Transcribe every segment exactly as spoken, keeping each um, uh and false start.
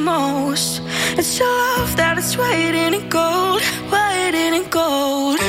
most. It's your love that is waiting in gold, waiting in gold.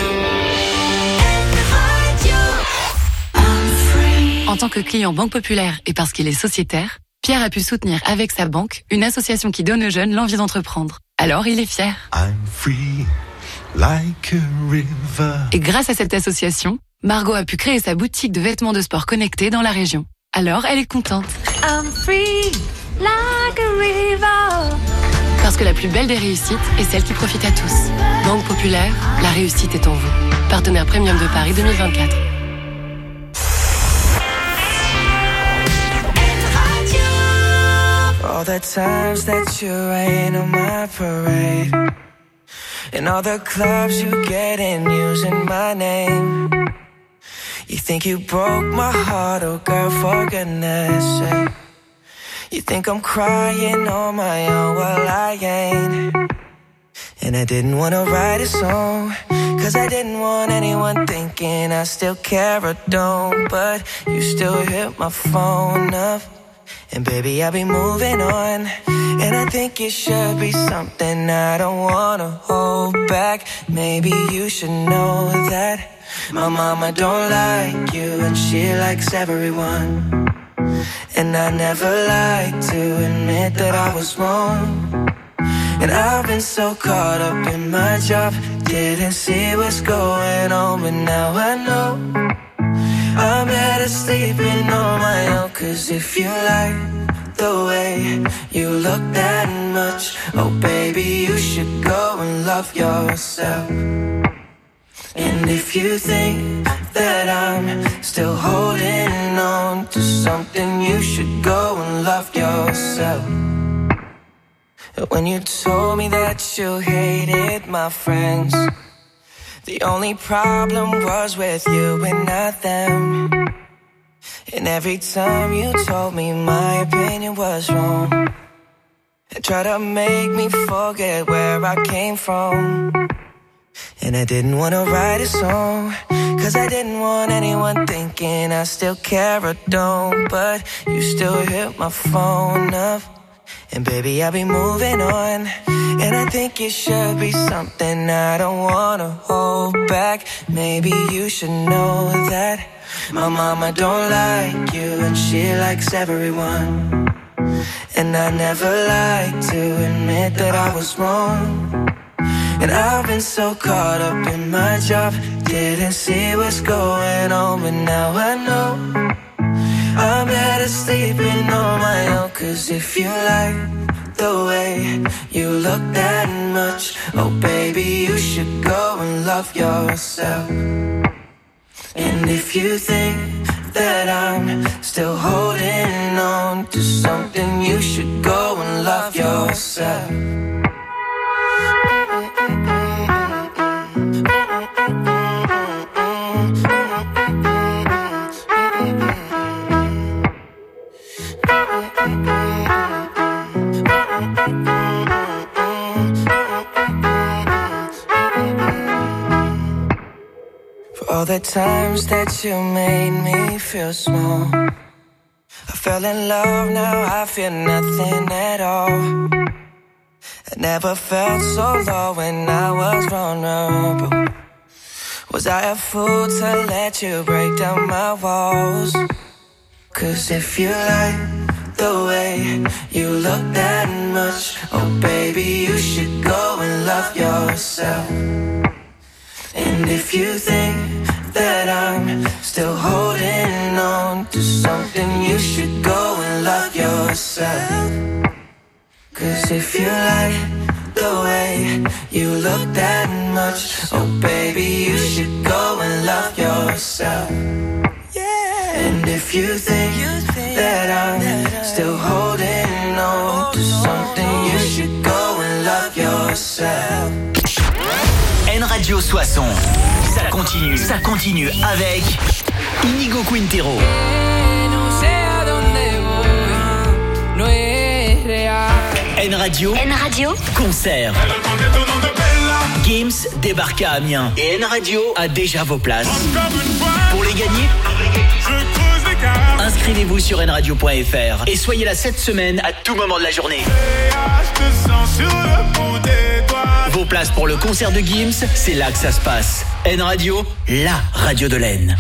En tant que client Banque Populaire et parce qu'il est sociétaire, Pierre a pu soutenir avec sa banque une association qui donne aux jeunes l'envie d'entreprendre. Alors il est fier. I'm free, like a river. Et grâce à cette association, Margot a pu créer sa boutique de vêtements de sport connectés dans la région. Alors elle est contente. I'm free, like a river. Parce que la plus belle des réussites est celle qui profite à tous. Banque Populaire, la réussite est en vous. Partenaire Premium de Paris deux mille vingt-quatre. All the times that you rain on my parade, and all the clubs you get in using my name. You think you broke my heart, oh girl, for goodness sake. You think I'm crying on my own, well I ain't. And I didn't wanna write a song, cause I didn't want anyone thinking I still care or don't. But you still hit my phone up, and baby, I'll be moving on. And I think it should be something I don't wanna hold back. Maybe you should know that my mama don't like you, and she likes everyone. And I never like to admit that I was wrong. And I've been so caught up in my job, didn't see what's going on, but now I know I'm better sleeping on my own. Cause if you like the way you look that much, oh baby, you should go and love yourself. And if you think that I'm still holding on to something, you should go and love yourself. When you told me that you hated my friends, the only problem was with you and not them. And every time you told me my opinion was wrong, and tried to make me forget where I came from. And I didn't want to write a song, cause I didn't want anyone thinking I still care or don't. But you still hit my phone up, and baby, I'll be moving on. And I think it should be something I don't wanna hold back. Maybe you should know that my mama don't like you, and she likes everyone. And I never like to admit that I was wrong. And I've been so caught up in my job, didn't see what's going on, but now I know I'm better sleeping on my own. Cause if you like the way you look that much, oh baby, you should go and love yourself. And if you think that I'm still holding on to something, you should go and love yourself. For all the times that you made me feel small, I fell in love, now I feel nothing at all. I never felt so low when I was vulnerable. Was I a fool to let you break down my walls? Cause if you like the way you look that much, oh baby, you should go and love yourself. And if you think that I'm still holding on to something, you should go and love yourself. Cause if you like the way you look that much, oh baby, you should go and love yourself. Yeah. And if you think that I'm still holding on to something, you should go and love yourself. N Radio soixante, ça continue, ça continue avec Inigo Quintero. N Radio, N Radio, concert. Gims débarque à Amiens et N Radio a déjà vos places. Pour les gagner, Inscrivez-vous sur n radio point f r et soyez là cette semaine à tout moment de la journée. Vos places pour le concert de Gims, c'est là que ça se passe. N Radio, la radio de l'Aisne.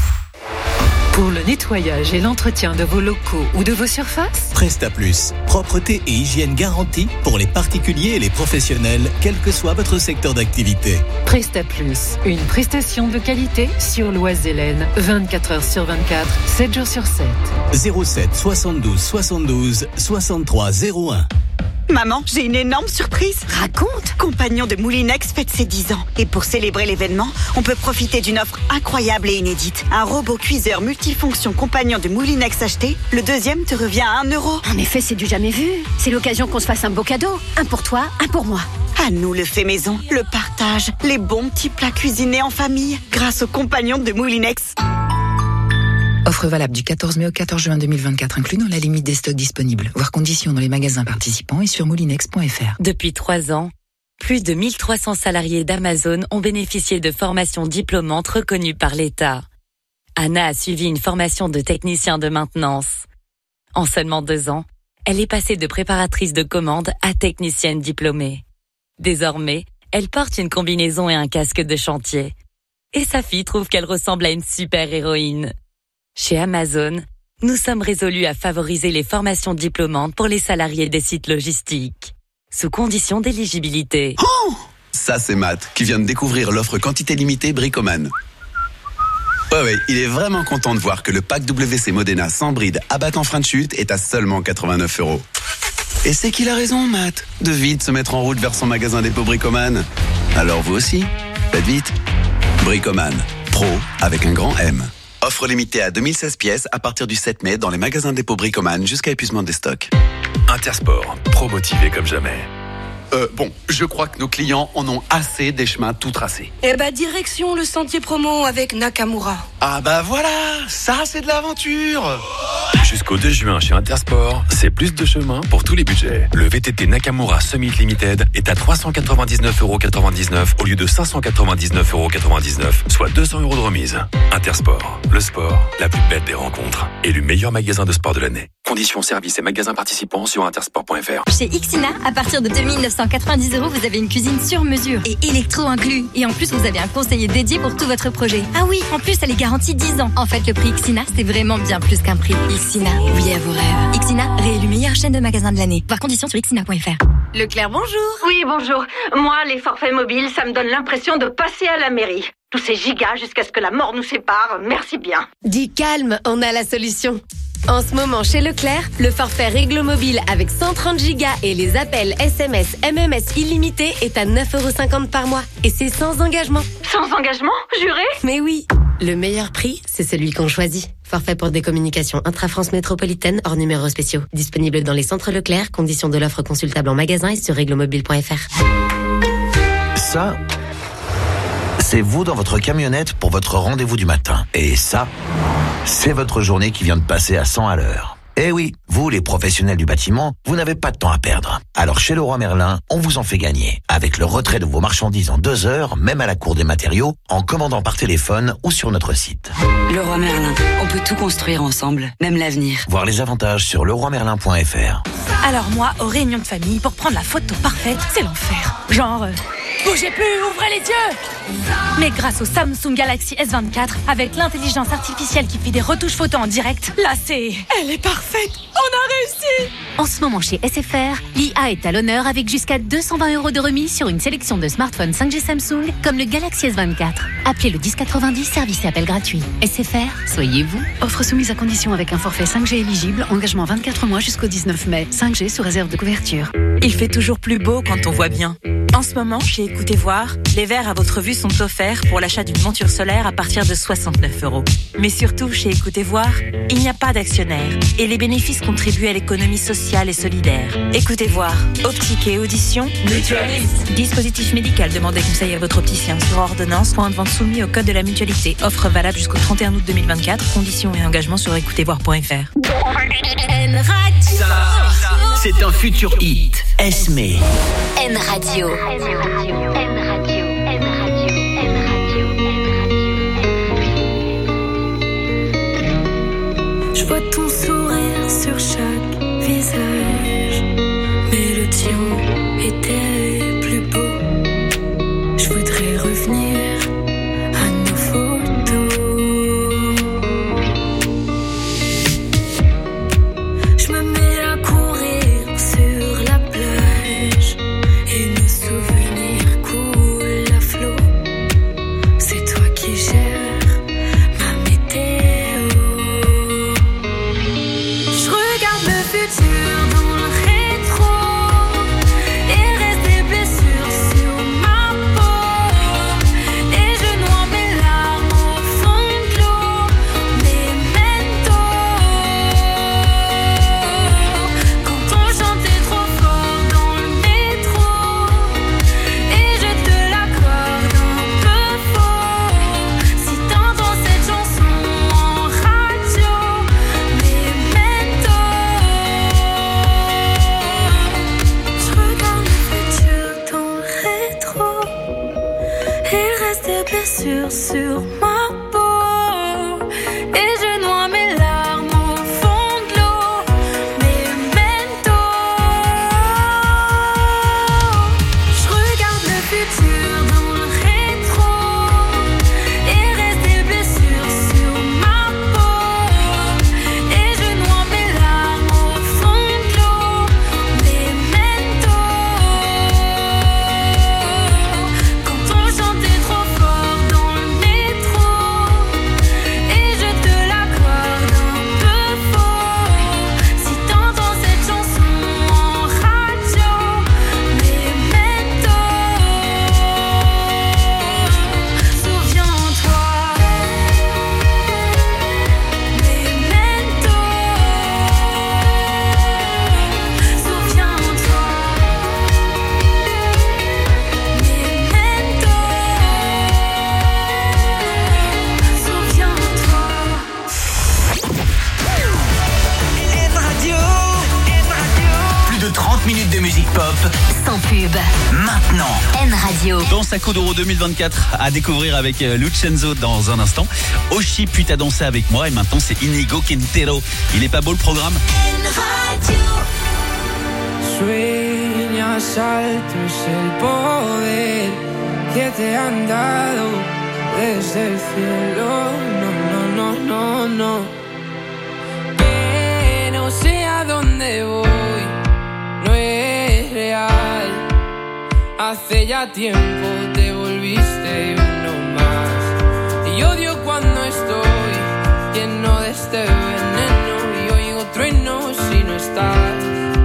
Pour le nettoyage et l'entretien de vos locaux ou de vos surfaces, Presta Plus, propreté et hygiène garantie pour les particuliers et les professionnels, quel que soit votre secteur d'activité. Presta Plus, une prestation de qualité sur l'Oise-et-Laisne, vingt-quatre heures sur vingt-quatre, sept jours sur sept. zéro sept soixante-douze soixante-douze soixante-trois zéro un. Maman, j'ai une énorme surprise. Raconte. Compagnon de Moulinex fête ses dix ans. Et pour célébrer l'événement, on peut profiter d'une offre incroyable et inédite. Un robot cuiseur multifonction Compagnon de Moulinex acheté, le deuxième te revient à un euro. En effet, c'est du jamais vu. C'est l'occasion qu'on se fasse un beau cadeau. Un pour toi, un pour moi. À nous le fait maison, le partage, les bons petits plats cuisinés en famille, grâce aux Compagnons de Moulinex. Offre valable du quatorze mai au quatorze juin deux mille vingt-quatre, inclus dans la limite des stocks disponibles. Voir conditions dans les magasins participants et sur moulinex point f r. Depuis trois ans, plus de mille trois cents salariés d'Amazon ont bénéficié de formations diplômantes reconnues par l'État. Anna a suivi une formation de technicien de maintenance. En seulement deux ans, elle est passée de préparatrice de commande à technicienne diplômée. Désormais, elle porte une combinaison et un casque de chantier. Et sa fille trouve qu'elle ressemble à une super-héroïne. Chez Amazon, nous sommes résolus à favoriser les formations diplômantes pour les salariés des sites logistiques, sous condition d'éligibilité. Oh, ça c'est Matt, qui vient de découvrir l'offre quantité limitée Bricoman. Ouais, ouais, il est vraiment content de voir que le pack W C Modena sans bride abattant frein de chute est à seulement quatre-vingt-neuf euros. Et c'est qu'il a raison, Matt, de vite se mettre en route vers son magasin dépôt Bricoman. Alors vous aussi, faites vite. Bricoman, pro avec un grand M. Offre limitée à deux mille seize pièces à partir du sept mai dans les magasins dépôt Bricoman jusqu'à épuisement des stocks. Intersport, pro motivé comme jamais. Euh, bon, je crois que nos clients en ont assez des chemins tout tracés. Eh bah, direction le sentier promo avec Nakamura. Ah bah voilà, ça c'est de l'aventure. Jusqu'au deux juin chez Intersport, c'est plus de chemin pour tous les budgets. Le V T T Nakamura Summit Limited est à trois cent quatre-vingt-dix-neuf euros quatre-vingt-dix-neuf au lieu de cinq cent quatre-vingt-dix-neuf euros quatre-vingt-dix-neuf, soit deux cents euros de remise. Intersport, le sport, la plus belle des rencontres. Et le meilleur magasin de sport de l'année. Conditions, services et magasins participants sur intersport point f r. Chez Ixina, à partir de deux mille neuf cent quatre-vingt-dix euros, vous avez une cuisine sur mesure et électro inclus. Et en plus, vous avez un conseiller dédié pour tout votre projet. Ah oui, en plus, elle est garantie dix ans. En fait, le prix Ixina, c'est vraiment bien plus qu'un prix. Ixina, oui à vos rêves. Ixina, réélu meilleure chaîne de magasins de l'année. Voir conditions sur ixina point f r. Leclerc, bonjour. Oui, bonjour. Moi, les forfaits mobiles, ça me donne l'impression de passer à la mairie. Tous ces gigas jusqu'à ce que la mort nous sépare, merci bien. Dis calme, on a la solution. En ce moment, chez Leclerc, le forfait Réglo Mobile avec cent trente gigas et les appels S M S, M M S illimités est à neuf euros cinquante par mois. Et c'est sans engagement. Sans engagement, juré? Mais oui. Le meilleur prix, c'est celui qu'on choisit. Forfait pour des communications intra-France métropolitaine hors numéros spéciaux. Disponible dans les centres Leclerc. Conditions de l'offre consultable en magasin et sur réglomobile point f r. Ça, c'est vous dans votre camionnette pour votre rendez-vous du matin. Et ça, c'est votre journée qui vient de passer à cent à l'heure. Eh oui, vous les professionnels du bâtiment, vous n'avez pas de temps à perdre. Alors chez Leroy Merlin, on vous en fait gagner. Avec le retrait de vos marchandises en deux heures, même à la cour des matériaux, en commandant par téléphone ou sur notre site. Leroy Merlin, on peut tout construire ensemble, même l'avenir. Voir les avantages sur leroy merlin point f r. Alors moi, aux réunions de famille, pour prendre la photo parfaite, c'est l'enfer. Genre... Euh... Bougez plus, ouvrez les yeux! Mais grâce au Samsung Galaxy S vingt-quatre, avec l'intelligence artificielle qui fait des retouches photos en direct, là c'est... Elle est parfaite! On a réussi! En ce moment chez S F R, l'I A est à l'honneur avec jusqu'à deux cent vingt euros de remise sur une sélection de smartphones cinq G Samsung, comme le Galaxy S vingt-quatre. Appelez le dix quatre-vingt-dix, service et appel gratuit. S F R, soyez vous. Offre soumise à condition avec un forfait cinq G éligible, engagement vingt-quatre mois jusqu'au dix-neuf mai. cinq G sous réserve de couverture. Il fait toujours plus beau quand on voit bien. En ce moment, chez Écoutez Voir, les verres à votre vue sont offerts pour l'achat d'une monture solaire à partir de soixante-neuf euros. Mais surtout, chez Écoutez Voir, il n'y a pas d'actionnaire et les bénéfices contribuent à l'économie sociale et solidaire. Écoutez Voir, optique et audition, mutualiste. Dispositif médical, demandez conseil à votre opticien sur ordonnance, point de vente soumis au code de la mutualité. Offre valable jusqu'au trente et un août deux mille vingt-quatre. Conditions et engagements sur écoutez voir point f r. Ça, c'est un futur hit. Esme. N Radio. N Radio. N Radio. N Radio. radio était plus beau. Je voudrais revenir à nos photos. Je me mets à courir sur la plage et nos souvenirs coulent à flot. C'est toi qui gères ma météo. Je regarde le futur dans le rétro et reste des blessures sur ma peau. Et je noie mes larmes au fond de l'eau. Memento. Quand on chantait trop fort dans le métro et je te l'accorde un peu faux. Si t'entends cette chanson en radio, Memento. Je regarde le futur dans le rétro et reste des blessures sur ma peau. Et je noie mes larmes au fond de l'eau. Memento. Je regarde le futur dans le rétro et reste des blessures sur ma peau. Et je noie mes larmes au fond de l'eau. Memento. Quand on chantait trop fort dans le métro et je te l'accorde un peu faux. Si t'entends cette chanson en radio, Memento. Souviens-toi. Memento. Souviens-toi. Memento. Souviens-toi. Radio. Plus de trente minutes de musique pop. Sans pub. Maintenant. N Radio. Dans Saco d'Euro deux mille vingt-quatre à découvrir avec euh, Lucenzo dans un instant. Oshi pute à danser avec moi et maintenant c'est Inigo Quintero. Il est pas beau le programme? Sueñas alto es el poder que te han dado desde el cielo. No, no, no, no, no. Que no sé a dónde voy, no es real. Hace ya tiempo te volviste uno más. Y odio cuando estoy lleno de este veneno y oigo truenos si no estás.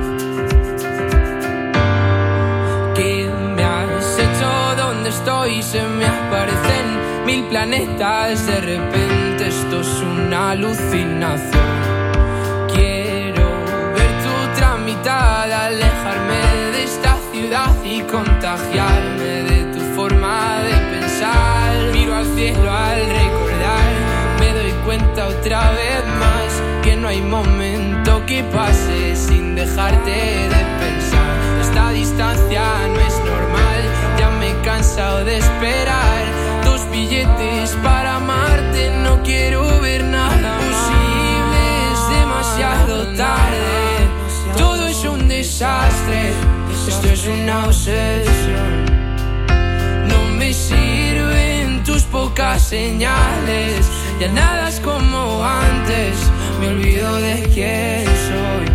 ¿Qué me has hecho? ¿Dónde estoy? Se me aparecen mil planetas. De repente esto es una alucinación. Quiero ver tu tramitada, alejarme de esta ciudad y contagiarme de tu forma de pensar. Miro al cielo al recordar, me doy cuenta otra vez más que no hay momento que pase sin dejarte de pensar. Esta distancia no es normal, ya me he cansado de esperar. Dos billetes para amarte, no quiero ver nada posible, es demasiado tarde. Todo es un desastre, esto es una obsesión. No me sirven tus pocas señales, ya nada es como antes, me olvido de quién soy.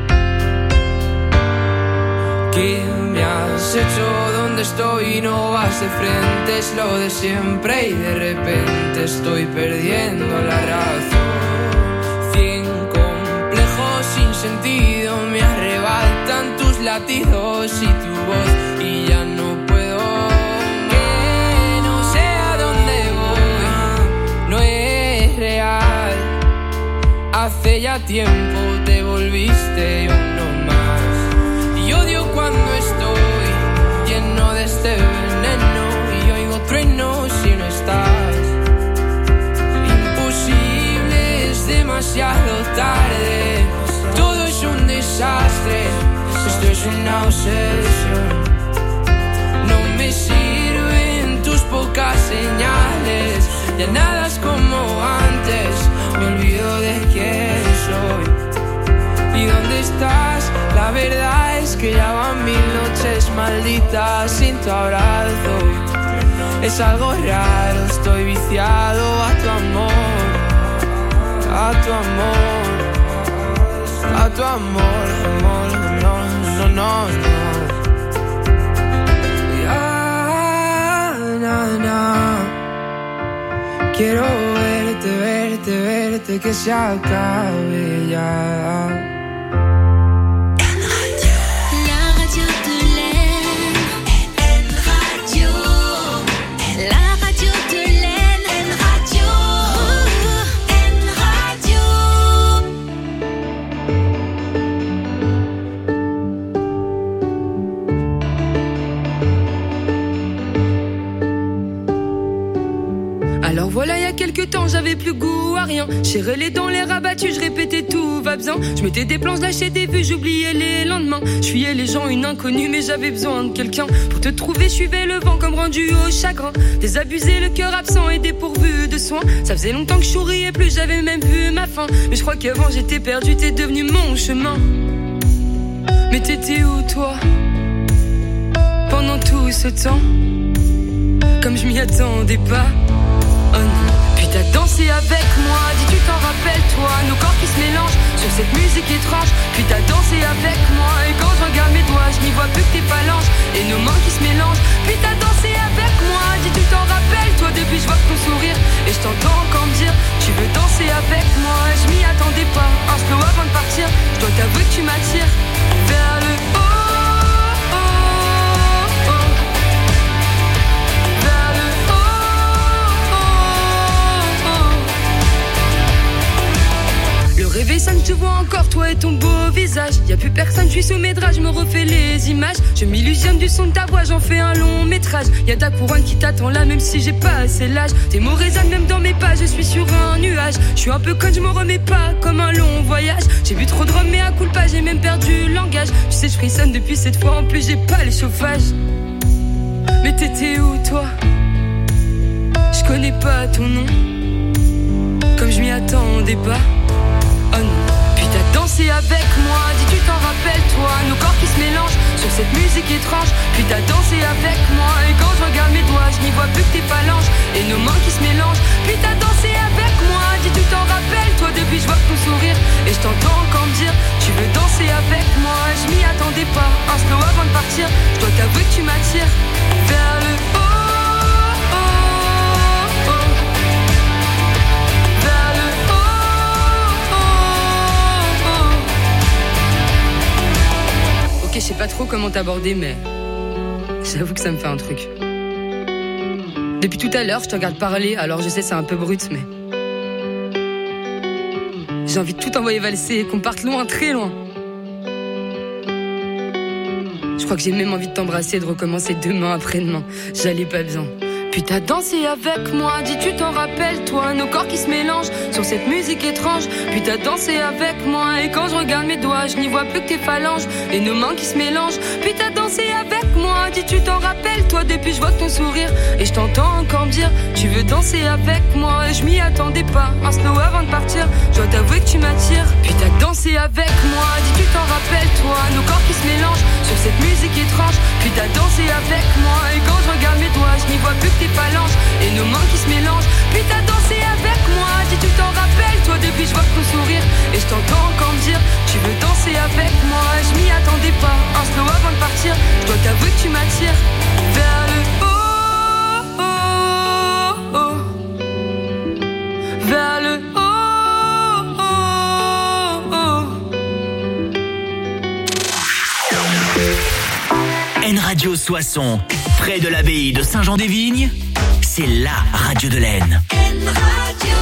¿Qué me has hecho? ¿Dónde estoy? No vas de frente, es lo de siempre y de repente estoy perdiendo la razón. Cien complejos sin sentido me arrebatan tus latidos y tu voz y ya no puedo. Que no sé a dónde voy, no es real. Hace ya tiempo te volviste uno más. Y odio cuando estoy lleno de este veneno y oigo truenos si no estás. Imposible, es demasiado tarde. Todo es un desastre, esto es una obsesión. No me sirven tus pocas señales, ya nada es como antes, me olvido de quién soy. ¿Y dónde estás? La verdad es que ya van mil noches malditas sin tu abrazo. Es algo raro, estoy viciado a tu amor, a tu amor, a tu amor, amor, no, no, no, no. Ya, na, na. Quiero verte, verte, verte, que se acabe ya. Voilà, il y a quelques temps, j'avais plus goût à rien. Serré les dents, les rabattus, je répétais tout va bien. Je mettais des plans, je lâchais des vues, j'oubliais les lendemains. Je fuyais les gens, une inconnue, mais j'avais besoin de quelqu'un. Pour te trouver, je suivais le vent comme rendu au chagrin. Désabusé, le cœur absent et dépourvu de soins. Ça faisait longtemps que je souriais plus, j'avais même vu ma fin. Mais je crois qu'avant j'étais perdu, t'es devenu mon chemin. Mais t'étais où toi, pendant tout ce temps? Comme je m'y attendais pas. Oh non. Puis t'as dansé avec moi, dis tu t'en rappelles toi, nos corps qui se mélangent sur cette musique étrange. Puis t'as dansé avec moi, et quand je regarde mes doigts, je n'y vois plus que tes phalanges et nos mains qui se mélangent. Puis t'as dansé avec moi, dis tu t'en rappelles toi, depuis je vois ton sourire et je t'entends encore me dire tu veux danser avec moi. Je m'y attendais pas, un slow avant de partir, je dois t'avouer que tu m'attires vers le haut. Rêver, ça ne te vois encore, toi et ton beau visage. Y'a plus personne, je suis sous mes draps, je me refais les images. Je m'illusionne du son de ta voix, j'en fais un long métrage. Y'a ta couronne qui t'attend là, même si j'ai pas assez l'âge. Tes mots résonnent même dans mes pas, je suis sur un nuage. Je suis un peu conne, je me remets pas, comme un long voyage. J'ai bu trop de rhum, mais à coup de pas, j'ai même perdu le langage. Tu sais, je frissonne depuis cette fois, en plus j'ai pas le chauffage. Mais t'étais où toi? Je connais pas ton nom, comme je m'y attendais pas. Oh non. Puis t'as dansé avec moi, dis tu t'en rappelles toi, nos corps qui se mélangent sur cette musique étrange. Puis t'as dansé avec moi, et quand je regarde mes doigts, je n'y vois plus que tes phalanges et nos mains qui se mélangent. Puis t'as dansé avec moi, dis tu t'en rappelles toi, depuis je vois ton sourire et je t'entends encore me dire tu veux danser avec moi. Je m'y attendais pas, un slow avant de partir, je dois t'avouer que tu m'attires vers le haut. Je sais pas trop comment t'aborder, mais j'avoue que ça me fait un truc. Depuis tout à l'heure, je te regarde parler, alors je sais c'est un peu brut, mais j'ai envie de tout envoyer valser et qu'on parte loin, très loin. Je crois que j'ai même envie de t'embrasser et de recommencer demain après-demain. J'allais pas bien. Puis t'as dansé avec moi, dis tu t'en rappelles toi, nos corps qui se mélangent sur cette musique étrange. Puis t'as dansé avec moi, et quand je regarde mes doigts, je n'y vois plus que tes phalanges et nos mains qui se mélangent. Puis t'as dansé avec moi, dis tu t'en rappelles toi, depuis je vois ton sourire et je t'entends encore me dire tu veux danser avec moi. Et je m'y attendais pas, un slow avant de partir, je dois t'avouer que tu m'attires. Puis t'as dansé avec moi, dis tu t'en rappelles toi, nos corps qui se mélangent sur cette musique étrange. Puis t'as dansé avec moi, et quand je regarde mes doigts, je n'y vois plus que tes phalanges et nos mains qui se mélangent. Puis t'as dansé avec moi, dis tu t'en rappelles toi, depuis je vois ton sourire et je t'entends encore me dire tu veux danser avec moi. Je m'y attendais pas, un slow avant de partir, je dois t'avouer que tu m'attires vers le haut, oh, oh, vers le haut, oh, oh. N Radio Soissons, près de l'abbaye de Saint-Jean-des-Vignes, c'est la radio de l'Aisne. N Radio.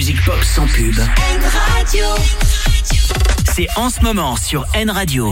musique pop sans pub. N Radio. C'est en ce moment sur N Radio.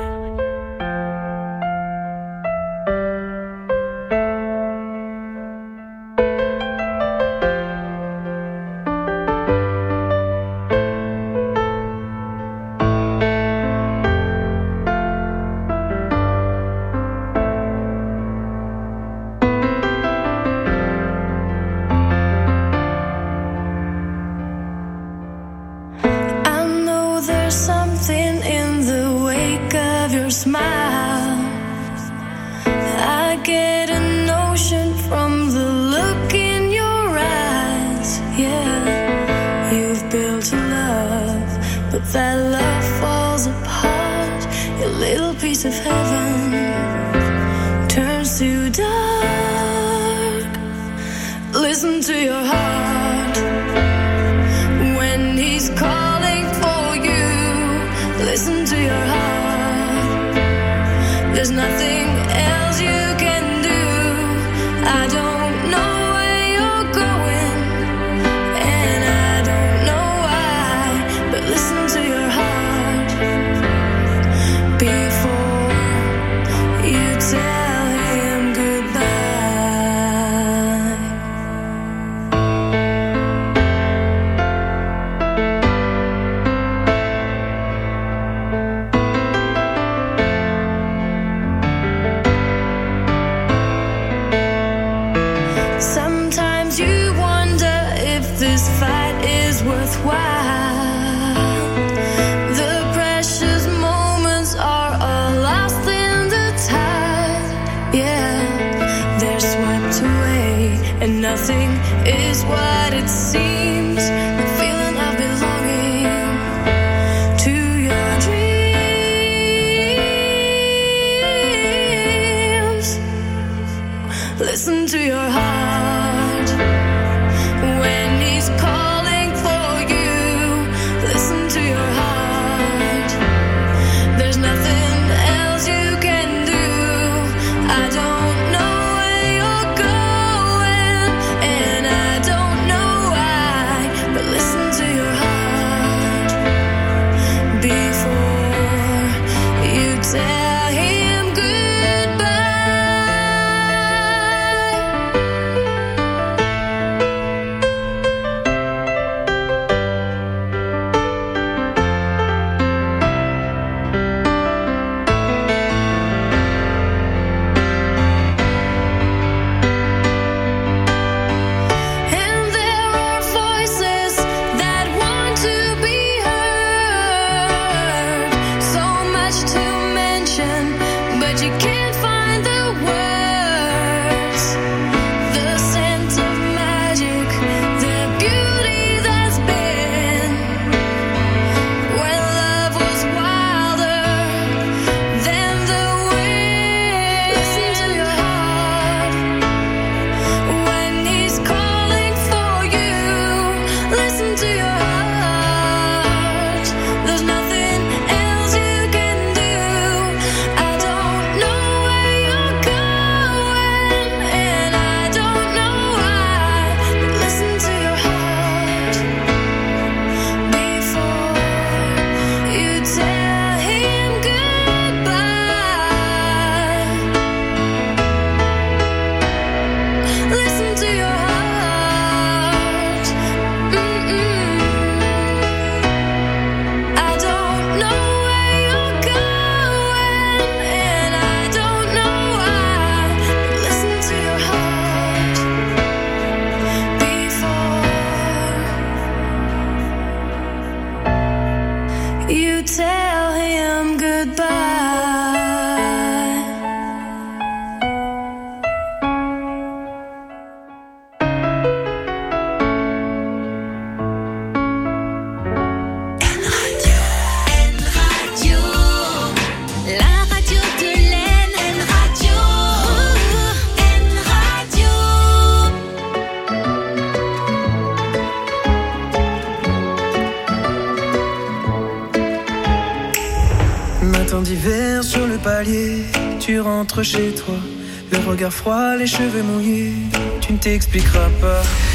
Matin d'hiver sur le palier, tu rentres chez toi, le regard froid, les cheveux mouillés, tu ne t'expliqueras pas.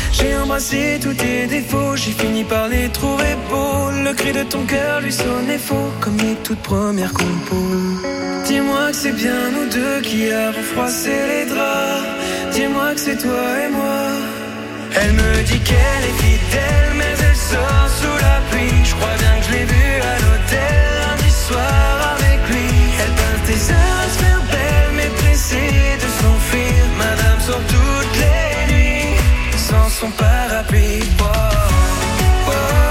J'ai embrassé tous tes défauts, j'ai fini par les trouver beaux. Le cri de ton cœur lui sonnait faux, comme les toutes premières compos. Dis-moi que c'est bien nous deux qui avons froissé les draps. Dis-moi que c'est toi et moi. Elle me dit qu'elle est fidèle, mais elle sort sous la pluie. Je crois bien que je l'ai vue à l'hôtel lundi soir avec lui. Elle passe des heures à se faire belle, mais pressée de s'enfuir. Madame sort toutes les nuits sans son parapluie. Oh, oh, oh,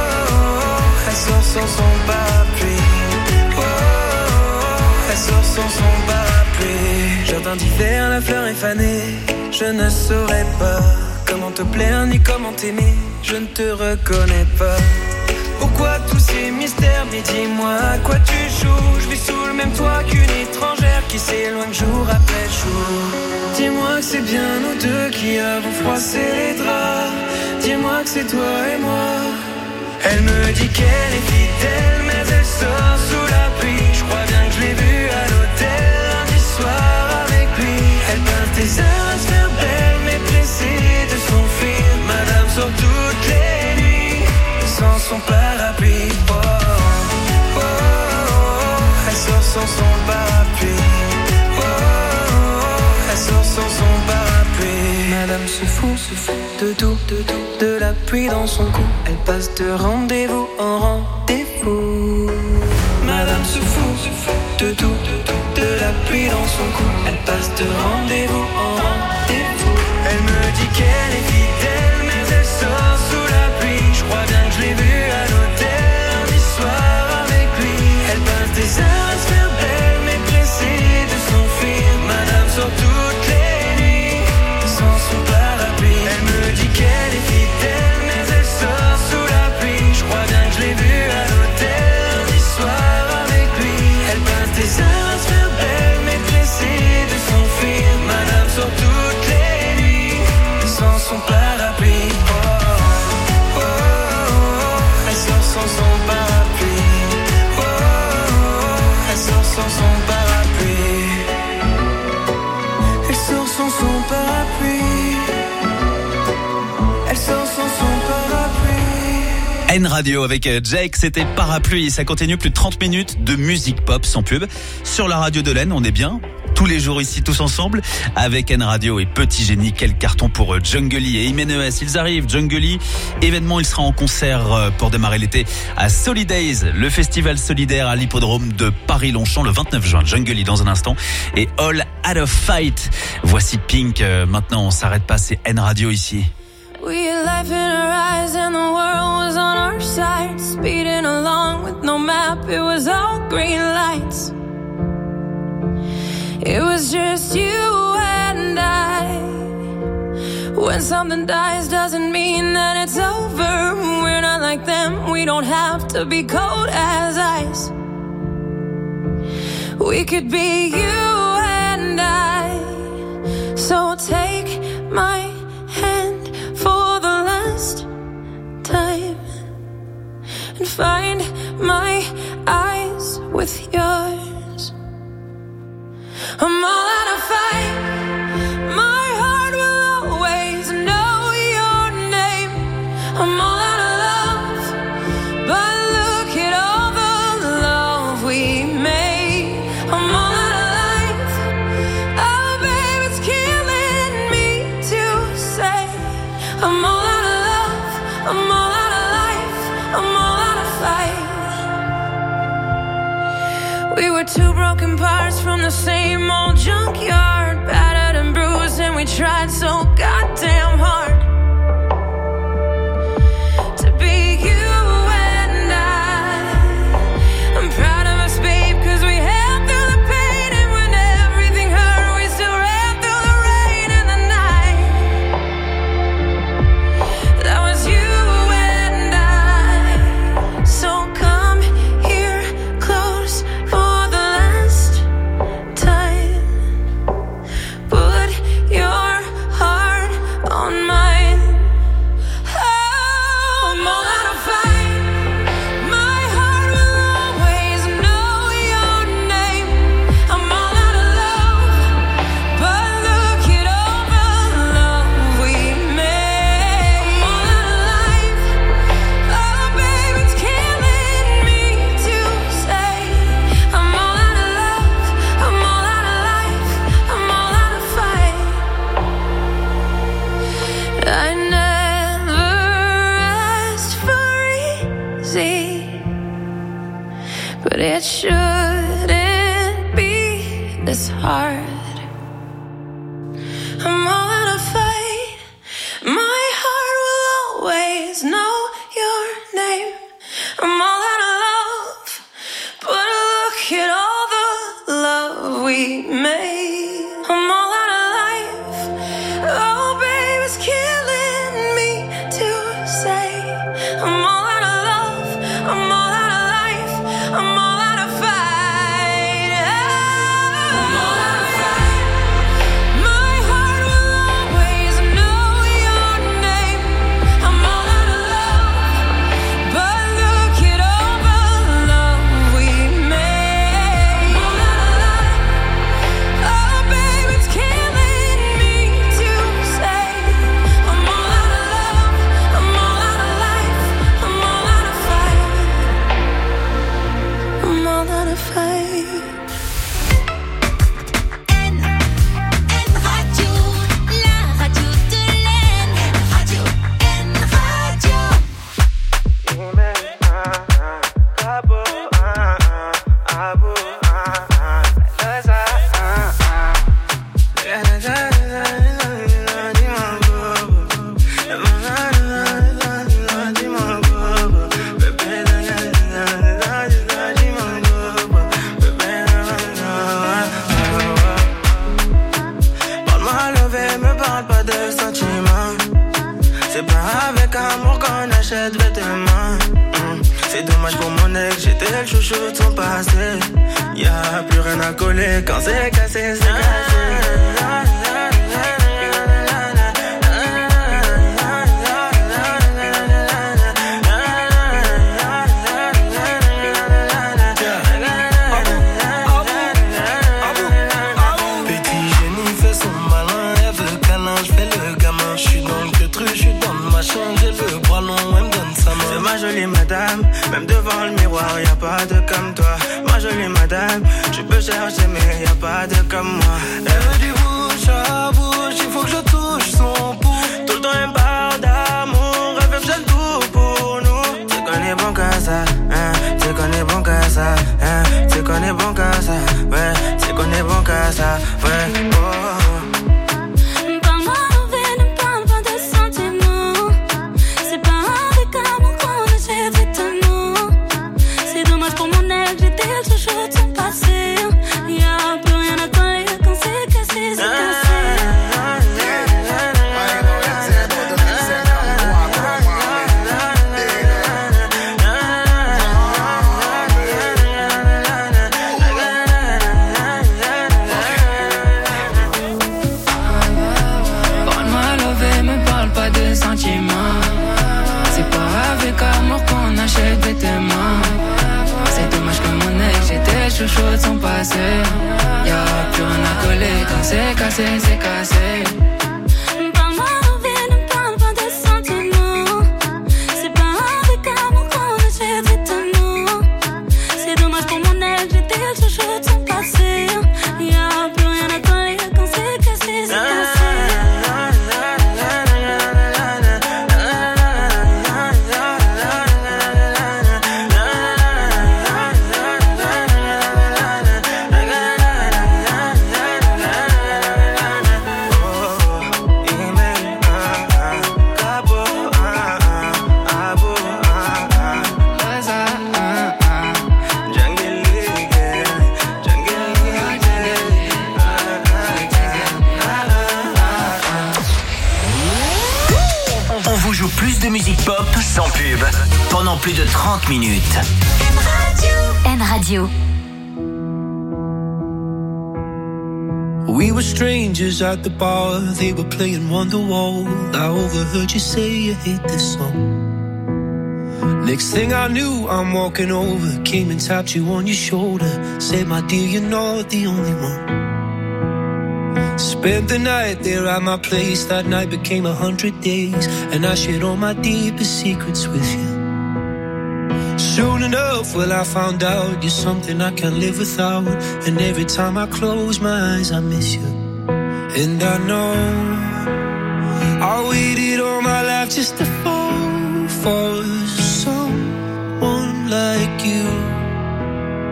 oh, elle sort sans son parapluie. Oh, oh, oh, elle sort sans son parapluie. Jardin d'hiver, la fleur est fanée. Je ne saurais pas comment te plaire ni comment t'aimer. Je ne te reconnais pas. Pourquoi tous ces mystères? Mais dis-moi à quoi tu joues. Je vis sous le même toit qu'une étrangère qui s'éloigne jour après jour. Dis-moi que c'est bien nous deux qui avons froissé les draps. Dis-moi que c'est toi et moi. Elle me dit qu'elle est fidèle, mais elle sort sous la pluie. Je crois bien que je l'ai vue à l'hôtel lundi soir avec lui. Elle passe des heures à se faire belle, mais pressée de s'enfuir. Madame sort toutes les nuits sans son parapluie. Oh, oh, oh, oh, elle sort sans son parapluie. Oh, oh, oh, elle sort sans son parapluie. Madame se fout, se fout de tout, de tout, de la pluie dans son cou. Elle passe de rendez-vous en rendez-vous. Madame se fout, se fout de tout, de tout, de la pluie dans son cou. Elle passe de rendez-vous en rendez-vous. Elle me dit qu'elle est fidèle, mais elle sort sous la pluie. Je crois bien que je l'ai vue à l'hôtel lundi soir avec lui. Elle passe des heures à se faire belle, mais pressée de s'enfuir. Madame sort toutes les nuits sans son parapluie. Elle me dit qu'elle est fidèle, mais elle sort sous la pluie. Je crois bien que je l'ai vue à l'hôtel lundi soir avec lui. Elle passe des heures à se faire belle, mais pressée de s'enfuir. Madame sort toutes les nuits sans son parapluie. Oh, oh, oh, oh, elle sort sans son parapluie. Oh, oh, oh, elle sort sans son parapluie. Elle sort sans son parapluie. Elle sort sans son parapluie. N Radio avec Jake, c'était Parapluie. Ça continue, plus de trente minutes de musique pop sans pub sur la radio de l'Aisne. On est bien tous les jours ici, tous ensemble, avec N Radio et Petit Génie. Quel carton pour Jungly et Imenes. Ils arrivent, Jungly. Événement, il sera en concert pour démarrer l'été à Solidays, le festival solidaire à l'hippodrome de Paris-Longchamp le vingt-neuf juin. Jungly dans un instant et All Out of Fight. Voici Pink. Maintenant, on s'arrête pas, c'est N Radio ici. We had life in our eyes and the world was on our side. Speeding along with no map, it was all green lights. It was just you and I. When something dies doesn't mean that it's over. We're not like them, we don't have to be cold as ice. We could be you and I. So take my hand for the last time and find my eyes with yours. I'm all out of fight. My heart will always know your name. I'm all out of love, but look at all the love we made. I'm all out of life. Oh, babe, it's killing me to say. I'm all out of love. I'm all out of life. I'm all out of fight. We were two broken parts from the same old junkyard, battered and bruised, and we tried so goddamn hard to be you and I. I'm proud of us, babe, cause we held through the pain, and when everything hurt, we still ran through the rain and the night. That was you and I. So come here close for the last time but it shouldn't be this hard. I'm all out of fight. My heart will always know your name. I'm all out of love, but look at all the love we made. I'm all out of life. Oh, babe, it's killing me to say. I'm all out of love. I'm all out of life. I'm all out of fight. I'm all out of fight. My heart will always know your name. I'm all out of love, but look at all the love we made. I'm all out of life. Oh, babe, it's killing me to say. I'm all out of love. I'm all out of life. I'm all out of fight. I'm all out of fight. N, N Radio, la radio de l'Aisne. N Radio, N Radio. Parle-moi levé, me parle pas de sentiments. C'est pas avec amour qu'on achète vêtements. Mm. C'est dommage pour mon ex, j'étais le chouchou de son passé. Y'a plus rien à coller quand c'est cassé, c'est cassé. Petit génie fait son malin, elle veut câlin, je fais le gamin. Je suis dans le truc, je suis dans le machin, j'ai le bras long, elle me donne sa main. C'est ma jolie madame, même devant le miroir, y'a pas de comme toi. Ma jolie madame, tu peux chercher mais y'a pas de comme moi. Elle veut du bouche à bouche, il faut que je touche son pouls. Tout le temps elle me parle d'amour, elle veut que j'aime tout pour nous. C'est qu'on est bon qu'à ça, hein, c'est qu'on est bon qu'à ça, hein, c'est qu'on est bon qu'à ça, ouais, c'est qu'on est bon qu'à ça, ouais, oh. Parle-moi envers, ne parle pas de sentiments. C'est pas avec amour qu'on achète vêtements. C'est dommage pour mon ex, j'étais le chouchou de son passé. Y'a plus rien à coller quand c'est cassé, c'est cassé. Parle-moi levé, me parle pas de sentiments. C'est pas avec amour qu'on achète vêtements. C'est dommage que mon ex, j'étais le chouchou de son passé. Y'a plus rien à coller quand c'est cassé, c'est cassé. Parle-moi envers, ne parle pas de sentiments. C'est pas avec amour qu'on achète vêtements. C'est dommage pour mon ex, j'étais le chouchou de son passé. Y'a plus rien à coller quand c'est cassé, c'est cassé. On vous joue plus de musique pop sans pub pendant plus de trente minutes. N Radio. We were strangers at the bar, they were playing Wonderwall. I overheard you say you hate this song. Next thing I knew, I'm walking over, came and tapped you on your shoulder. Said, my dear, you're not the only one. Spent the night there at my place, that night became a hundred days. And I shared all my deepest secrets with you. Soon enough, well, I found out you're something I can't live without. And every time I close my eyes, I miss you. And I know I waited all my life just to fall for someone like you.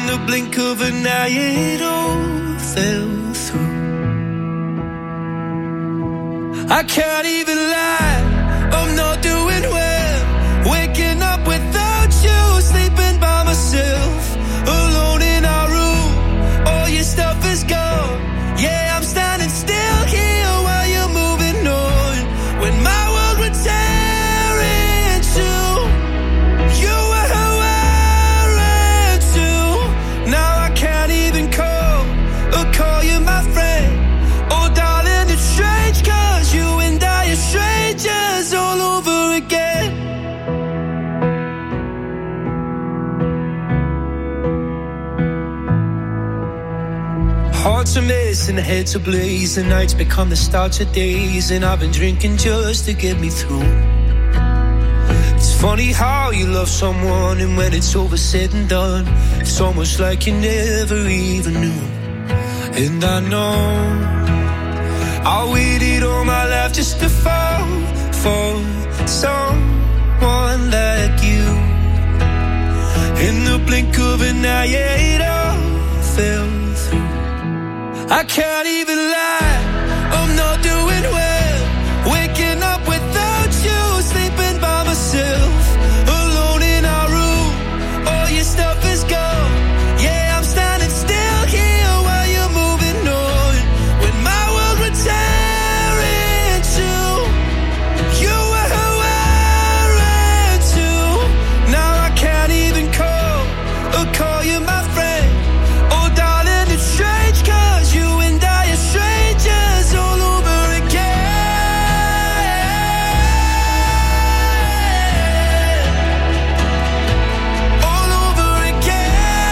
the blink of an eye it all fell through. I can't even lie, I'm not doing well. Waking up without you, sleeping by myself, alone in our room. All your stuff is gone. Yeah, I'm standing still here while you're moving on. When my world would tear in two, you were wearing too. Now I can't even call or call you my friend. Oh darling, it's strange, cause you and I are strangers all over again. Hearts are missing, heads are blaze, the nights become the start of days, and I've been drinking just to get me through. It's funny how you love someone, and when it's over said and done, it's almost like you never even knew. And I know I waited all my life just to fall for someone like you. In the blink of an eye, yeah, it all fell through. I can't even lie, I'm not doing well. Waking up without you, sleeping by myself, alone in our room. All your stuff is gone. Yeah, I'm standing still here while you're moving on. When my world would tear in two, you were wearing too. Now I can't even call or call you my friend. Oh darling, it's strange, cause you and I are strangers all over again. All over again.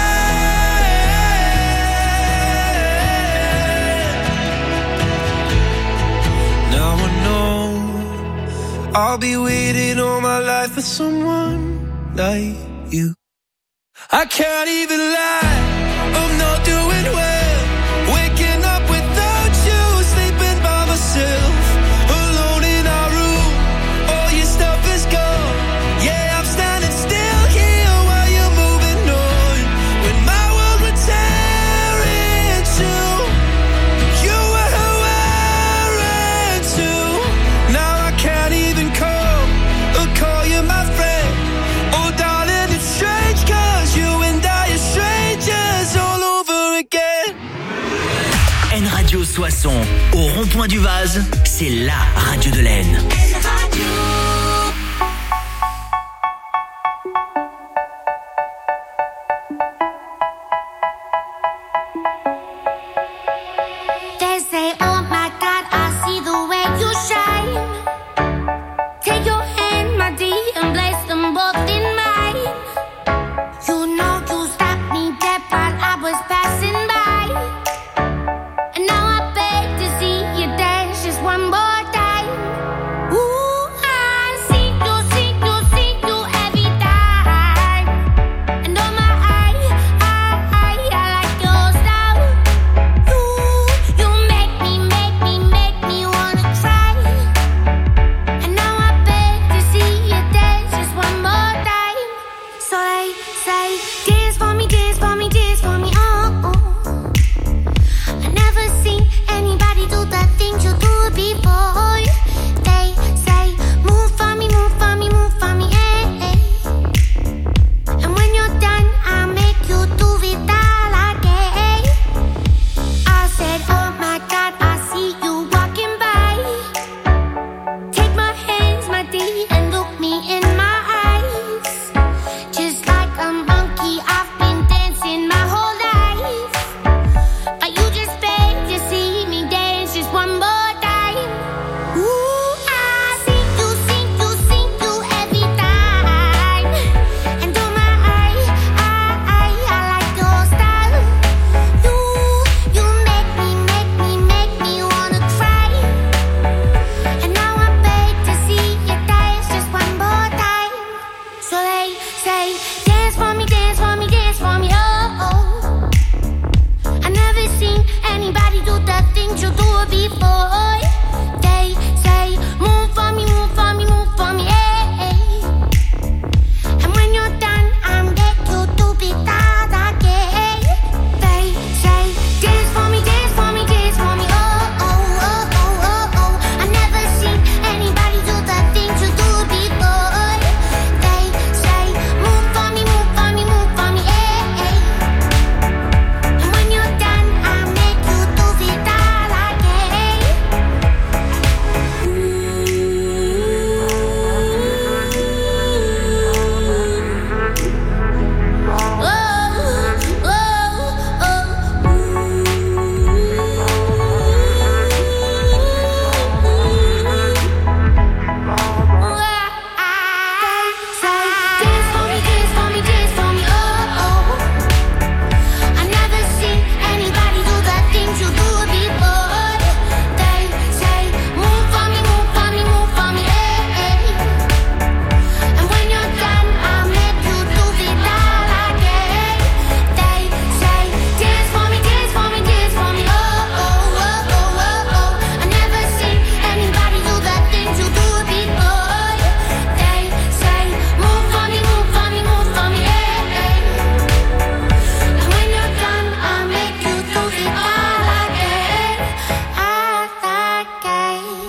Now I know I'll be waiting all my life for someone like you. I can't even lie, I'm not doing well. Waking up without you, sleeping by myself, alone in our room. All your stuff is gone. Yeah, I'm standing still here while you're moving on. When my world would tear in two, you were wearing too. Now I can't even call or call you my friend. Oh darling, it's strange, cause you and I are strangers all over again. N Radio Soissons, au rond-point du Vase, c'est la radio de l'Aisne. They say, oh my God, I see the way you shine. Take your hand, my dear, and place them both in mine. You know you stopped me dead while I was passing by. And now I beg to see you dance just one more time. Ooh, I see you, see you, see you every time. And oh my, I, I, I, I like your style. You, you make me, make me, make me wanna try. And now I beg to see you dance just one more time. So they say, dance for me, dance for me, dance for me, oh, oh. I never seen anybody do the things you do before. They say, move for me, move for me, move for me, eh, eh. And when you're done, I'll make you do it all again. I said, oh my God, I see you walking by. Take my hands, my dear, and look me in my eyes. Just like a monkey, I've been dancing my whole life. But you just beg to see me dance just one more time. Ooh, I see you, see you, see you every time. And oh my, I, I, I like your style. You, you make me, make me, make me wanna cry. And now I beg to see you dance just one more time. So they say, dance for me, dance for me, dance for me, oh, oh. I never seen anybody do the things you do before. They say, move for me, move for me, move for me, eh, eh. And when you're done, I'll make you do it all again.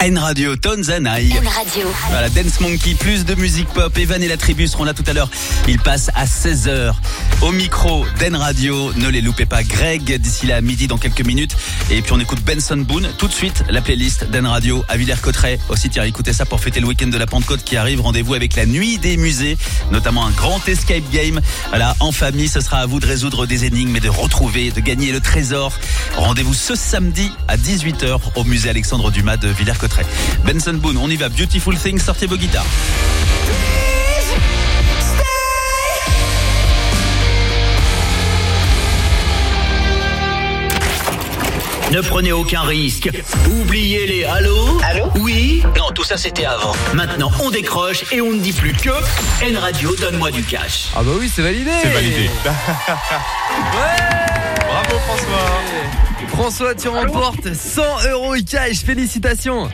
N Radio, Tonzanaï. N Radio. Voilà, Dance Monkey, plus de musique pop. Evan et la tribu seront là tout à l'heure. Ils passent à seize heures au micro d'N Radio. Ne les loupez pas. Greg, d'ici là à midi dans quelques minutes. Et puis on écoute Benson Boone. Tout de suite, la playlist d'N Radio à Villers-Cotterêts. Aussi, tiens, écoutez ça pour fêter le week-end de la Pentecôte qui arrive. Rendez-vous avec la nuit des musées, notamment un grand escape game. Voilà, en famille, ce sera à vous de résoudre des énigmes et de retrouver, de gagner le trésor. Rendez-vous ce samedi à dix-huit heures au musée Alexandre Dumas de Villers-Cotterêts. Benson Boone, on y va. Beautiful Thing, sortez vos guitares. Ne prenez aucun risque. Oubliez les allô. Allô. Oui. Non, tout ça c'était avant. Maintenant, on décroche et on ne dit plus que N Radio, donne-moi du cash. Ah bah oui, c'est validé. C'est validé. Ouais. Bravo François. François, tu remportes cent euros cash. Félicitations.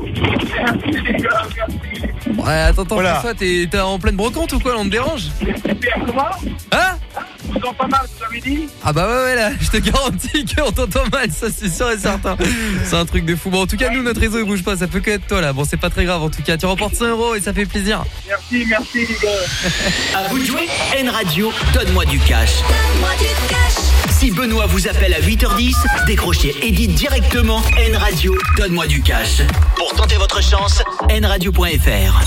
Ouais, attends, attends, voilà. François, t'es, t'es en pleine brocante ou quoi? On te dérange? Hein? On t'entend pas mal, vous avez dit? Ah bah ouais, ouais, là, je te garantis qu'on t'entend mal, ça c'est sûr et certain. C'est un truc de fou. Bon, en tout cas, nous, notre réseau, il bouge pas, ça peut que être toi là. Bon, c'est pas très grave, en tout cas, tu remportes cent euros et ça fait plaisir. Merci, merci, les gars. À vous de jouer. N Radio, donne-moi du cash. Donne-moi du cash. Si Benoît vous appelle à huit heures dix, décrochez et dites directement N Radio, donne-moi du cash. Pour tenter votre chance, n radio point f r.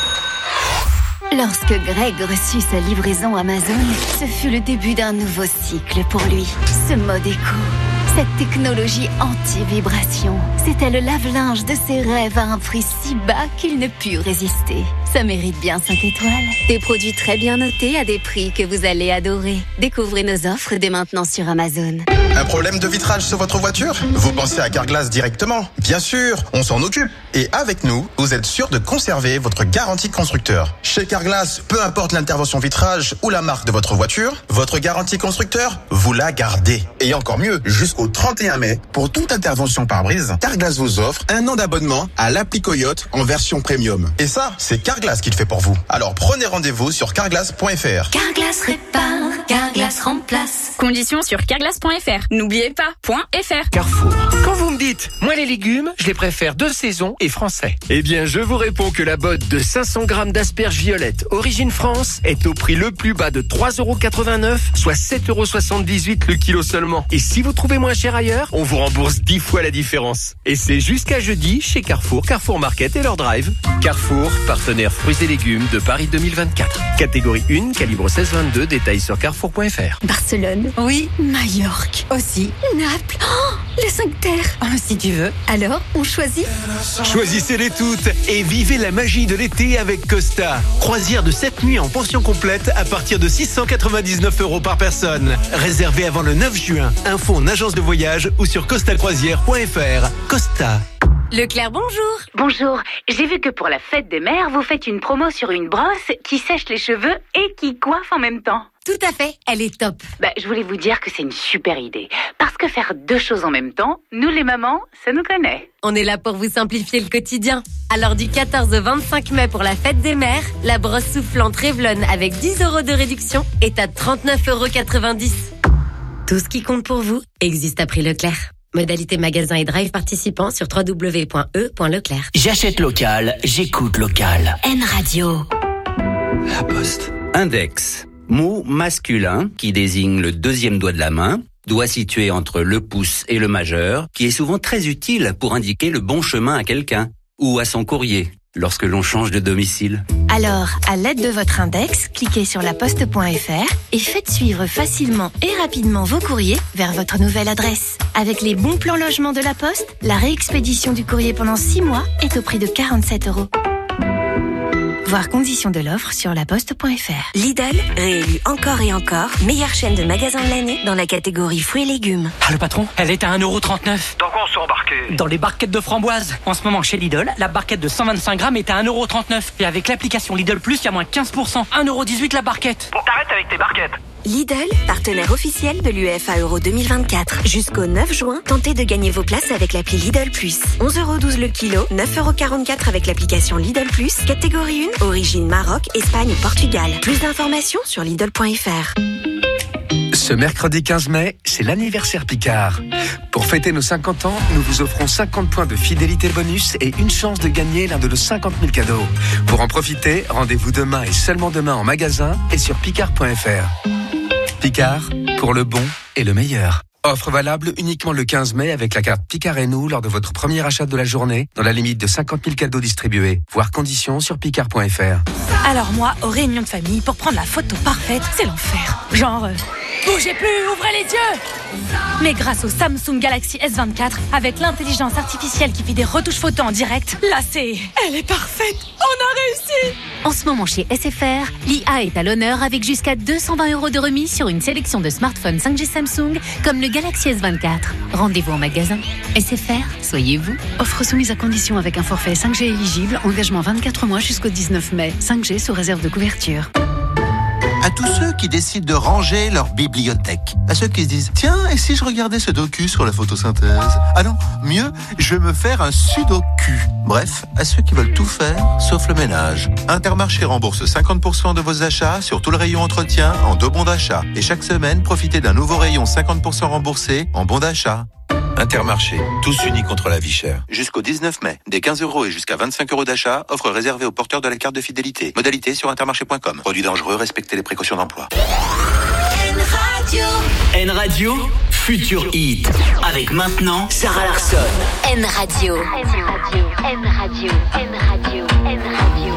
Lorsque Greg reçut sa livraison Amazon, ce fut le début d'un nouveau cycle pour lui. Ce mode éco, cette technologie anti-vibration, c'était le lave-linge de ses rêves à un prix si bas qu'il ne put résister. Ça mérite bien cinq étoiles. Des produits très bien notés à des prix que vous allez adorer. Découvrez nos offres dès maintenant sur Amazon. Un problème de vitrage sur votre voiture? Vous pensez à Carglass directement? Bien sûr, on s'en occupe. Et avec nous, vous êtes sûr de conserver votre garantie constructeur. Chez Carglass, peu importe l'intervention vitrage ou la marque de votre voiture, votre garantie constructeur, vous la gardez. Et encore mieux, jusqu'au trente et un mai, pour toute intervention pare-brise, Carglass vous offre un an d'abonnement à l'appli Coyote en version premium. Et ça, c'est Carglass qui le fait pour vous. Alors prenez rendez-vous sur carglass point f r. Carglass répare, Carglass remplace. Conditions sur carglass point f r. N'oubliez pas, .fr. Carrefour. Quand vous me dites, moi les légumes, je les préfère de saison et français. Eh bien, je vous réponds que la botte de cinq cents grammes d'asperges violettes origine France est au prix le plus bas de trois euros quatre-vingt-neuf, soit sept euros soixante-dix-huit le kilo seulement. Et si vous trouvez moins cher ailleurs, on vous rembourse dix fois la différence. Et c'est jusqu'à jeudi chez Carrefour, Carrefour Market et leur drive. Carrefour, partenaire fruits et légumes de Paris deux mille vingt-quatre. Catégorie un, calibre seize vingt-deux, détails sur carrefour point f r. Barcelone. Oui. Majorque. Aussi. Naples. Oh, les cinq terres. Oh, si tu veux. Alors, on choisit? Choisissez-les toutes et vivez la magie de l'été avec Costa. Croisière de sept nuits en pension complète à partir de six cent quatre-vingt-dix-neuf euros par personne. Réservé avant le neuf juin. Info en agence de voyage ou sur costa croisière point f r. Costa. Leclerc, bonjour. Bonjour. J'ai vu que pour la fête des mères, vous faites une promo sur une brosse qui sèche les cheveux et qui coiffe en même temps. Tout à fait, elle est top. Bah, je voulais vous dire que c'est une super idée. Parce que faire deux choses en même temps, nous les mamans, ça nous connaît. On est là pour vous simplifier le quotidien. Alors du quatorze au vingt-cinq mai pour la fête des mères, la brosse soufflante Revlon avec dix euros de réduction est à trente-neuf euros quatre-vingt-dix. Tout ce qui compte pour vous existe à prix Leclerc. Modalité magasin et drive participants sur w w w point e point leclerc. J'achète local, j'écoute local. N Radio. La Poste. Index. Mot masculin qui désigne le deuxième doigt de la main, doigt situé entre le pouce et le majeur, qui est souvent très utile pour indiquer le bon chemin à quelqu'un ou à son courrier lorsque l'on change de domicile. Alors, à l'aide de votre index, cliquez sur laposte point f r et faites suivre facilement et rapidement vos courriers vers votre nouvelle adresse. Avec les bons plans logement de la Poste, la réexpédition du courrier pendant six mois est au prix de quarante-sept euros. Voir conditions de l'offre sur laposte point f r. Lidl, réélu encore et encore, meilleure chaîne de magasins de l'année dans la catégorie fruits et légumes. Ah, le patron, elle est à un euro trente-neuf. Dans quoi on s'est embarqué? Dans les barquettes de framboises. En ce moment, chez Lidl, la barquette de cent vingt-cinq grammes est à un euro trente-neuf. Et avec l'application Lidl Plus, il y a moins quinze pour cent. un euro dix-huit la barquette. Bon, t'arrêtes avec tes barquettes. Lidl, partenaire officiel de l'U E F A Euro deux mille vingt-quatre. Jusqu'au neuf juin, tentez de gagner vos places avec l'appli Lidl Plus. onze euros douze le kilo, neuf euros quarante-quatre avec l'application Lidl Plus. Catégorie un, origine Maroc, Espagne ou Portugal. Plus d'informations sur lidl point f r. Ce mercredi quinze mai, c'est l'anniversaire Picard. Pour fêter nos cinquante ans, nous vous offrons cinquante points de fidélité bonus et une chance de gagner l'un de nos cinquante mille cadeaux. Pour en profiter, rendez-vous demain et seulement demain en magasin et sur picard point f r. Picard, pour le bon et le meilleur. Offre valable uniquement le quinze mai avec la carte Picard et nous lors de votre premier achat de la journée, dans la limite de cinquante mille cadeaux distribués. Voir conditions sur picard point f r. Alors moi, aux réunions de famille, pour prendre la photo parfaite, c'est l'enfer. Genre, euh, bougez plus, ouvrez les yeux. Mais grâce au Samsung Galaxy S vingt-quatre, avec l'intelligence artificielle qui fait des retouches photos en direct, là c'est... Elle est parfaite. On a réussi. En ce moment chez S F R, l'I A est à l'honneur avec jusqu'à deux cent vingt euros de remise sur une sélection de smartphones cinq G Samsung, comme le Galaxy S vingt-quatre. Rendez-vous en magasin. S F R, soyez vous. Offre soumise à condition avec un forfait cinq G éligible, engagement vingt-quatre mois jusqu'au dix-neuf mai. cinq G sous réserve de couverture. À tous ceux qui décident de ranger leur bibliothèque. À ceux qui se disent, tiens, et si je regardais ce docu sur la photosynthèse? Ah non, mieux, je vais me faire un sudoku. Bref, à ceux qui veulent tout faire, sauf le ménage. Intermarché rembourse cinquante pour cent de vos achats sur tout le rayon entretien en deux bons d'achat. Et chaque semaine, profitez d'un nouveau rayon cinquante pour cent remboursé en bons d'achat. Intermarché, tous unis contre la vie chère. Jusqu'au dix-neuf mai, des quinze euros et jusqu'à vingt-cinq euros d'achat, offre réservée aux porteurs de la carte de fidélité. Modalité sur intermarché point com. Produit dangereux, respectez les précautions d'emploi. N-Radio. N-Radio, futur hit. Avec maintenant, Sarah Larsson. N-Radio. N-Radio. N-Radio. N-Radio. N-Radio.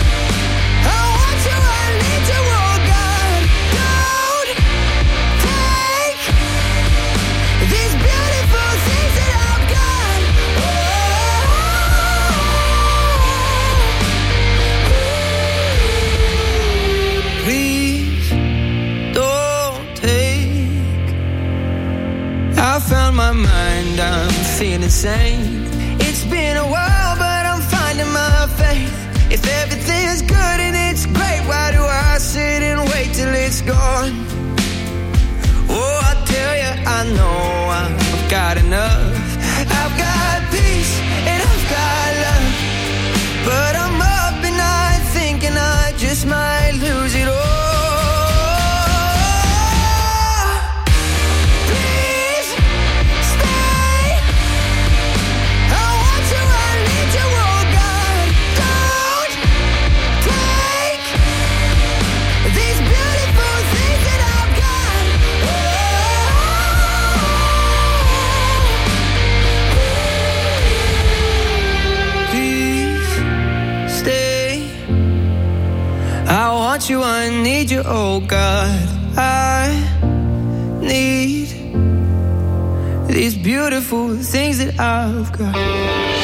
Take feel insane. It's been a while, but I'm finding my faith. If everything's good and it's great, why do I sit and wait till it's gone? Oh, I tell you, I know I've got enough. I've got peace and I've got love, but I'm up at night thinking I just might lose it all. You, I need you, oh God, I need these beautiful things that I've got.